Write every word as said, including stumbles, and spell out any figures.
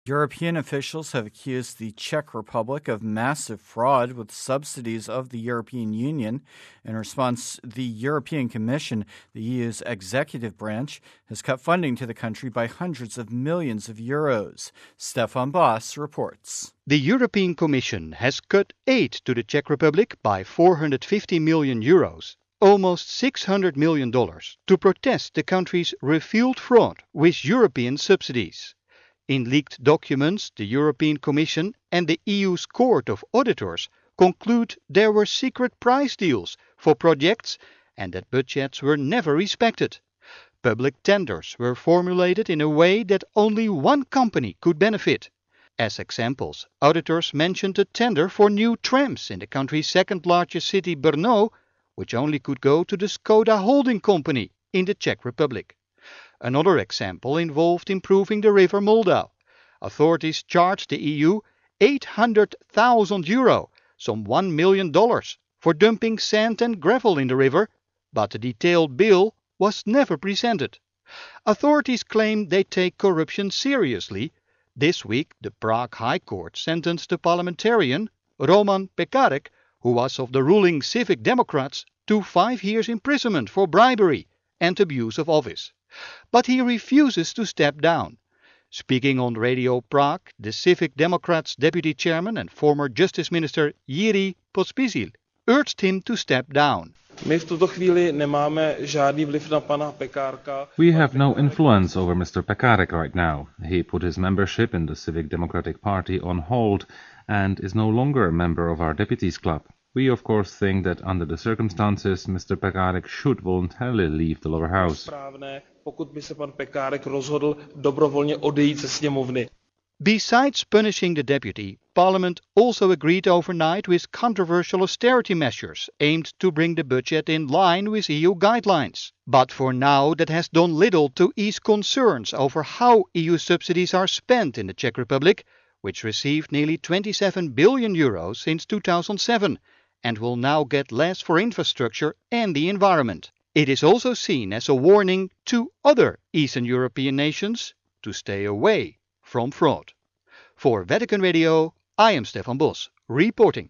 European officials have accused the Czech Republic of massive fraud with subsidies of the European Union. In response, the European Commission, the E U's executive branch, has cut funding to the country by hundreds of millions of euros. Stefan Boss reports. The European Commission has cut aid to the Czech Republic by four hundred fifty million euros, almost six hundred million dollars, to protest the country's revealed fraud with European subsidies. In leaked documents, the European Commission and the E U's Court of Auditors conclude there were secret price deals for projects and that budgets were never respected. Public tenders were formulated in a way that only one company could benefit. As examples, auditors mentioned a tender for new trams in the country's second largest city, Brno, which only could go to the Skoda holding company in the Czech Republic. Another example involved improving the river Moldau. Authorities charged the E U eight hundred thousand euro, some one million dollars, for dumping sand and gravel in the river, but a detailed bill was never presented. Authorities claim they take corruption seriously. This week, the Prague High Court sentenced the parliamentarian, Roman Pekarek, who was of the ruling Civic Democrats, to five years imprisonment for bribery and abuse of office. But he refuses to step down. Speaking on Radio Prague, the Civic Democrats' deputy chairman and former justice minister Jiří Pospíšil urged him to step down. My v tuto chvíli nemáme žádný vliv na pana Pekárka. We have no influence over Mister Pekarek right now. He put his membership in the Civic Democratic Party on hold and is no longer a member of our deputies club. We of course think that under the circumstances Mister Pekarek should voluntarily leave the lower house. Správné, pokud by se pan Pekárek rozhodl dobrovolně odejít ze sněmovny. Besides punishing the deputy, Parliament also agreed overnight with controversial austerity measures aimed to bring the budget in line with E U guidelines. But for now, that has done little to ease concerns over how E U subsidies are spent in the Czech Republic, which received nearly twenty-seven billion euros since two thousand seven and will now get less for infrastructure and the environment. It is also seen as a warning to other Eastern European nations to stay away from fraud. For Vatican Radio, I am Stefan Bos, reporting.